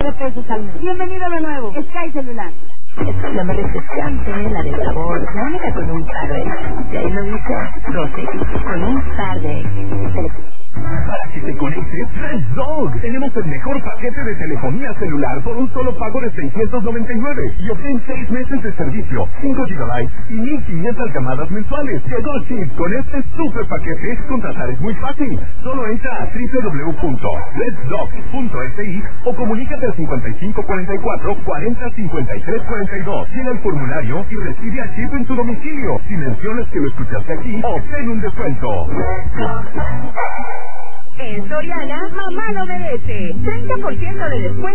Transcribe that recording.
pesos al mes. Bienvenido de nuevo. Sky Celular. Esta es la más refrescante, la de sabor, la única con un par de. Y ahí me gusta, 12, con un par de. Para que te conectes, Red Dog. Tenemos el mejor paquete de telefonía celular por un solo pago de 699 y obtén 6 meses de servicio, 5 GB y 1500 llamadas mensuales. Llegó Chip. Con este super paquete, contratar es muy fácil. Solo entra a www.reddog.si o comunícate al 5544 40 53 42. Llena el formulario y recibe a Chip en tu domicilio. Si mencionas que lo escuchaste aquí, obtén un descuento. En Soriana, mamá lo merece. 30% de descuento.